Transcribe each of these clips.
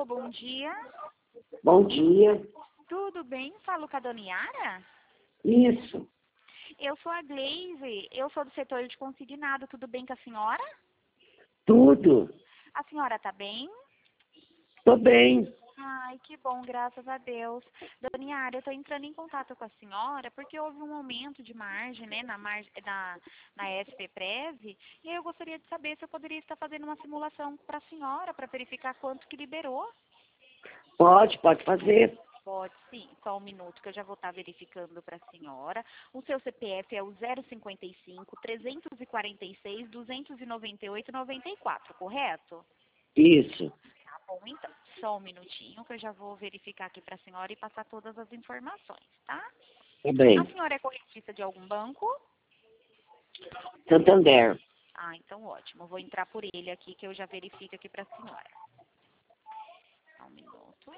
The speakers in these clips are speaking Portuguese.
bom dia. Bom dia. Tudo bem? Falo com a dona Yara? Isso. Eu sou a Gleise, eu sou do setor de consignado. Tudo bem com a senhora? Tudo. A senhora tá bem? Tô bem. Ai, que bom, graças a Deus. Dona Yara, eu estou entrando em contato com a senhora porque houve um aumento de margem, né, na SP-Prev, e eu gostaria de saber se eu poderia estar fazendo uma simulação para a senhora, para verificar quanto que liberou. Pode fazer. Pode sim, só um minuto que eu já vou estar verificando para a senhora. O seu CPF é o 055 346 298 94, correto? Isso. Tá bom, então, só um minutinho que eu já vou verificar aqui para a senhora e passar todas as informações, tá? Tá bem. A senhora é correntista de algum banco? Santander. Ah, então ótimo. Vou entrar por ele aqui que eu já verifico aqui para a senhora. Só um minuto.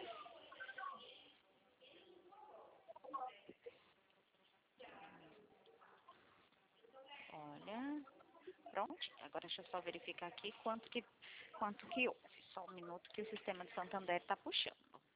Olha, pronto. Agora deixa eu só verificar aqui quanto que houve. Só um minuto que o sistema de Santander está puxando.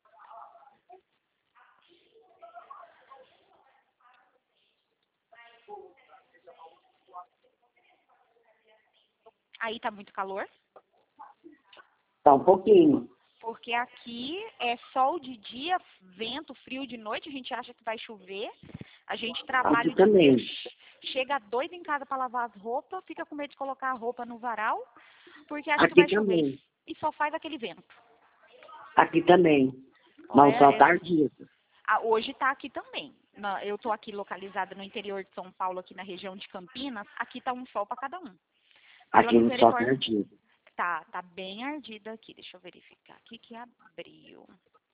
Aí tá muito calor? Tá um pouquinho. Porque aqui é sol de dia, vento, frio de noite, a gente acha que vai chover. A gente trabalha Aqui o dia também. inteiro, chega doido em casa para lavar as roupas, fica com medo de colocar a roupa no varal, porque acha que Aqui vai chover também. e só faz aquele vento. Aqui também. Não, Olha, só tardia. hoje tá aqui também. Eu tô aqui localizada no interior de São Paulo, aqui na região de Campinas. Aqui tá um sol para cada um. Pela Aqui só misericórdia, tardia. tá bem ardido aqui. Deixa eu verificar aqui que abriu.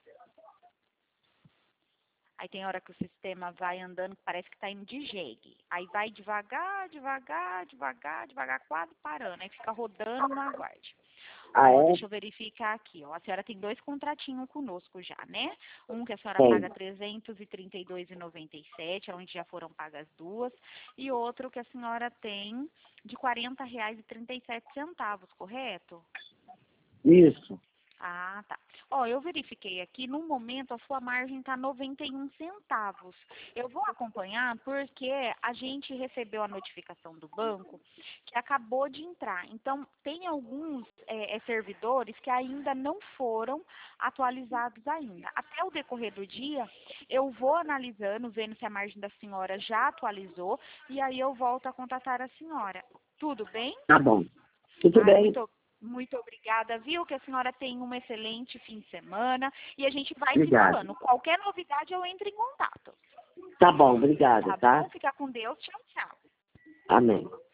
Aí tem hora que o sistema vai andando, parece que tá indo de jegue. Aí vai devagar, devagar, devagar, devagar, quase parando. Aí fica rodando no aguarde. Ah, Ó, é? deixa eu verificar aqui, ó. A senhora tem 2 contratinhos conosco já, né? Um que a senhora Tem. paga R$ 332,97, onde já foram pagas 2. E outro que a senhora tem de R$ 40,37, correto? Isso. Ah, tá. Ó, eu verifiquei aqui, no momento a sua margem está 91 centavos. Eu vou acompanhar porque a gente recebeu a notificação do banco que acabou de entrar. Então, tem alguns servidores que ainda não foram atualizados ainda. Até o decorrer do dia, eu vou analisando, vendo se a margem da senhora já atualizou e aí eu volto a contatar a senhora. Tudo bem? Tá bom. Tudo Ai, bem. muito obrigada, viu? Que a senhora tenha um excelente fim de semana e a gente vai se Obrigado. falando. Qualquer novidade eu entro em contato. Tá bom, obrigado, Tá tá? bom? Fica com Deus. Tchau, tchau. Amém.